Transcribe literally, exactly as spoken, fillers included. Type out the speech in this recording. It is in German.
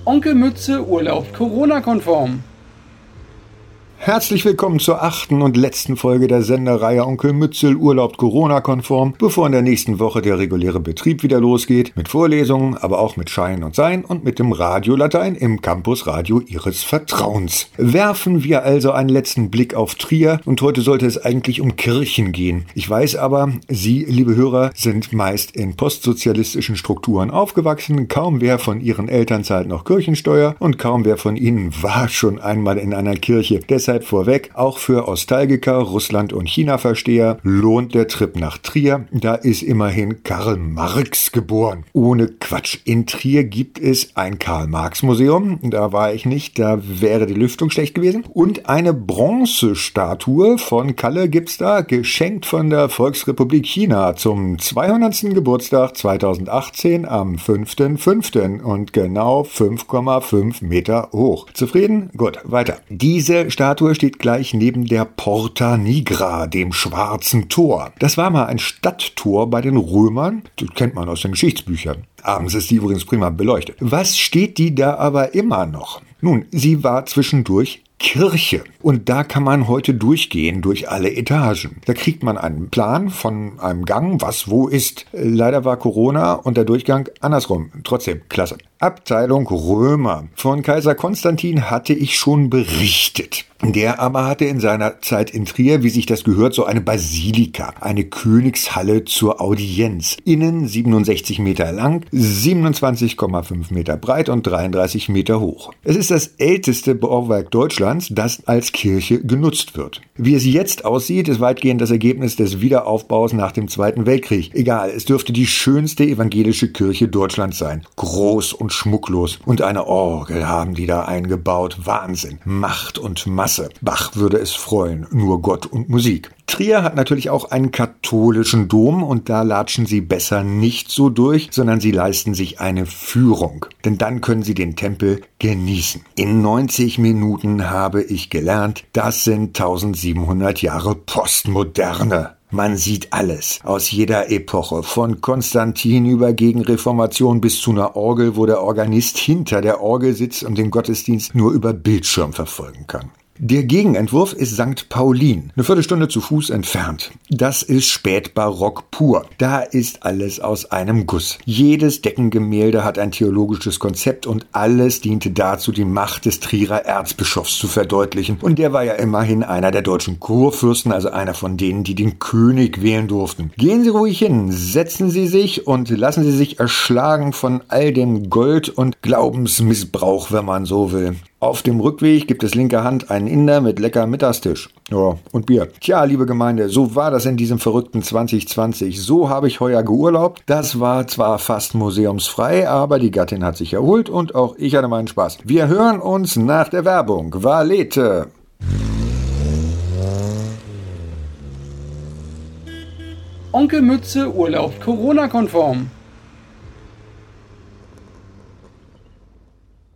Onkel Mütze urlaubt Corona-konform. Herzlich willkommen zur achten und letzten Folge der Sendereihe Onkel Mützel urlaubt Corona-konform, bevor in der nächsten Woche der reguläre Betrieb wieder losgeht, mit Vorlesungen, aber auch mit Schein und Sein und mit dem Radiolatein im Campusradio Ihres Vertrauens. Werfen wir also einen letzten Blick auf Trier und heute sollte es eigentlich um Kirchen gehen. Ich weiß aber, Sie, liebe Hörer, sind meist in postsozialistischen Strukturen aufgewachsen, kaum wer von Ihren Eltern zahlt noch Kirchensteuer und kaum wer von Ihnen war schon einmal in einer Kirche. Deshalb vorweg, auch für Ostalgiker, Russland- und China-Versteher lohnt der Trip nach Trier. Da ist immerhin Karl Marx geboren. Ohne Quatsch. In Trier gibt es ein Karl-Marx-Museum. Da war ich nicht, da wäre die Lüftung schlecht gewesen. Und eine Bronzestatue von Kalle gibt's da, geschenkt von der Volksrepublik China zum zweihundertsten Geburtstag zweitausendachtzehn am fünften fünften und genau fünf Komma fünf Meter hoch. Zufrieden? Gut, weiter. Diese Statue steht gleich neben der Porta Nigra, dem Schwarzen Tor. Das war mal ein Stadttor bei den Römern. Das kennt man aus den Geschichtsbüchern. Abends ist die übrigens prima beleuchtet. Was steht die da aber immer noch? Nun, sie war zwischendurch Kirche. Und da kann man heute durchgehen durch alle Etagen. Da kriegt man einen Plan von einem Gang, was wo ist. Leider war Corona und der Durchgang andersrum. Trotzdem, klasse. Abteilung Römer. Von Kaiser Konstantin hatte ich schon berichtet. Der aber hatte in seiner Zeit in Trier, wie sich das gehört, so eine Basilika, eine Königshalle zur Audienz. Innen siebenundsechzig Meter lang, siebenundzwanzig Komma fünf Meter breit und dreiunddreißig Meter hoch. Es ist das älteste Bauwerk Deutschlands, das als Kirche genutzt wird. Wie es jetzt aussieht, ist weitgehend das Ergebnis des Wiederaufbaus nach dem Zweiten Weltkrieg. Egal, es dürfte die schönste evangelische Kirche Deutschlands sein. Groß und schmucklos. Und eine Orgel haben die da eingebaut. Wahnsinn. Macht und Masse. Bach würde es freuen. Nur Gott und Musik. Trier hat natürlich auch einen katholischen Dom und da latschen sie besser nicht so durch, sondern sie leisten sich eine Führung. Denn dann können sie den Tempel genießen. In neunzig Minuten habe ich gelernt, das sind tausendsiebenhundert Jahre Postmoderne. Man sieht alles aus jeder Epoche, von Konstantin über Gegenreformation bis zu einer Orgel, wo der Organist hinter der Orgel sitzt und den Gottesdienst nur über Bildschirm verfolgen kann. Der Gegenentwurf ist Sankt Paulin, eine Viertelstunde zu Fuß entfernt. Das ist Spätbarock pur. Da ist alles aus einem Guss. Jedes Deckengemälde hat ein theologisches Konzept und alles diente dazu, die Macht des Trierer Erzbischofs zu verdeutlichen. Und der war ja immerhin einer der deutschen Kurfürsten, also einer von denen, die den König wählen durften. Gehen Sie ruhig hin, setzen Sie sich und lassen Sie sich erschlagen von all dem Gold und Glaubensmissbrauch, wenn man so will. Auf dem Rückweg gibt es linker Hand einen Inder mit lecker Mittagstisch. Ja, und Bier. Tja, liebe Gemeinde, so war das in diesem verrückten zwanzig zwanzig. So habe ich heuer geurlaubt. Das war zwar fast museumsfrei, aber die Gattin hat sich erholt und auch ich hatte meinen Spaß. Wir hören uns nach der Werbung. Valete! Onkel Mütze urlaubt Corona-konform.